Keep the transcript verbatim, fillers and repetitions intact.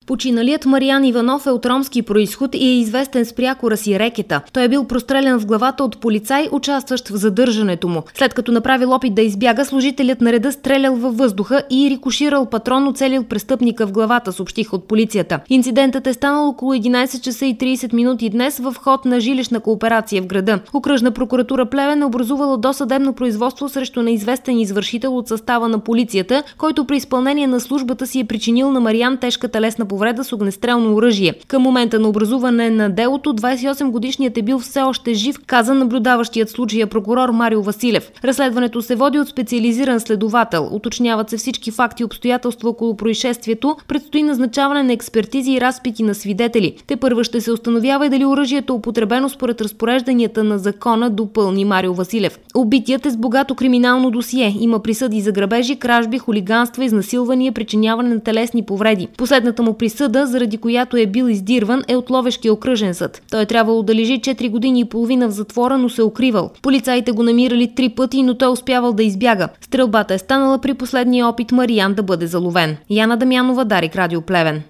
Починалият Мариан Иванов е от ромски произход и е известен с прякора си рекета. Той е бил прострелян в главата от полицай, участващ в задържането му. След като направил опит да избяга, служителят на реда стрелял във въздуха и рикоширал патрон, оцелил престъпника в главата, съобщиха от полицията. Инцидентът е станал около единайсет часа и трийсет минути днес в ход на жилищна кооперация в града. Окръжна прокуратура Плевен е образувала досъдебно производство срещу неизвестен извършител от състава на полицията, който при изпълнение на службата си е причинил на Мариан тежка телесна повреда с огнестрелно оръжие. Към момента на образуване на делото двайсет и осем годишният е бил все още жив, каза наблюдаващият случая прокурор Марио Василев. Разследването се води от специализиран следовател. Уточняват се всички факти и обстоятелства около происшествието. Предстои назначаване на експертизи и разпити на свидетели. Тепърва ще се установява и дали оръжието е употребено според разпорежданията на закона, допълни Марио Василев. Убитият е с богато криминално досие. Има присъди за грабежи, кражби, хулиганства, изнасилвания, причиняване на телесни повреди. Последната му присъда, заради която е бил издирван, е от Ловешкия окръжен съд. Той е трябвало да лежи четири години и половина в затвора, но се укривал. Полицаите го намирали три пъти, но той успявал да избяга. Стрелбата е станала при последния опит Мариан да бъде заловен. Яна Дамянова, Дарик, Радио Плевен.